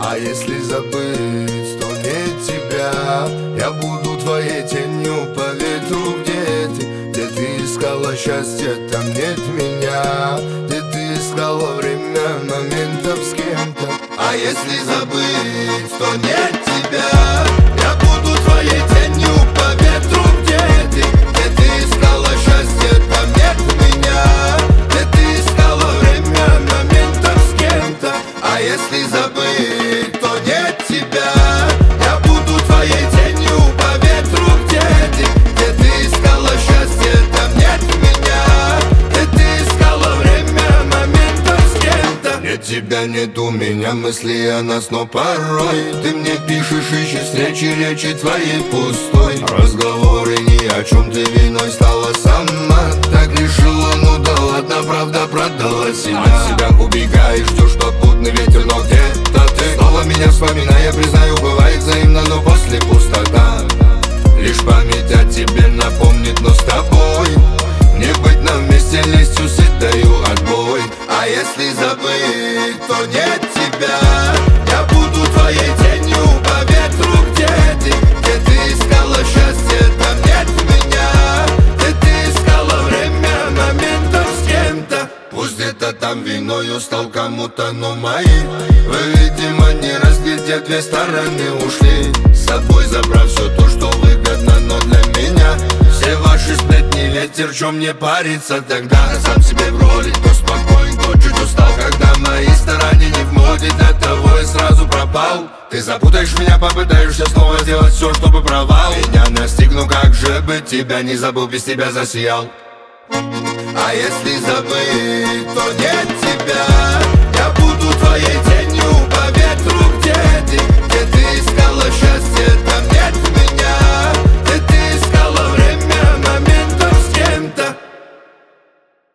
А если забыть, то нет тебя. Я буду твоей тенью по ветру. Где ты искала счастье, там нет меня. Где ты искала время моментов с кем-то. А если забыть, то нет тебя. Я буду твоей тенью по ветру. Где ты искала счастье, там нет меня. Где ты искала время моментов с кем-то. А если забыть, то нет тебя. Я буду твоей тенью по ветру. Где ты искала счастье, там нет меня. Где ты искала время моментов с кем-то. Нет тебя, нет у меня мысли о нас, но порой ты мне пишешь, ищешь встречи, речи твоей пустой. Разговоры ни о чем, ты виной стала сама. Так решила, ну да ладно, правда продала себя. От себя убегаешь, ждешь попутный ветер, но где-то ты снова меня вспоминая, признаю, бывает взаимно, но после пустота. Лишь память о тебе напомнит, но с тобой не быть нам вместе, лестью сыт даю отбой. А если забыть, то нет тебя. Я буду твоей тенью по ветру. Где ты искала счастье, там нет меня. Где ты искала время моментов с кем-то. Пусть где-то там виною стал кому-то, но мои вы, видимо, не разглядев, две стороны ушли, с собой забрав все то, что выгодно, но для меня все ваши сплетни ветер, чем мне париться тогда. Сам себе в роли, то спокоен, то чуть устал. Когда мои стороны не в моде, для того я сразу пропал. Ты запутаешь меня, попытаешься снова сделать все, чтобы провал меня настигну, как же быть, тебя не забыл, без тебя засиял. А если забыть, то нет тебя. Я буду твоей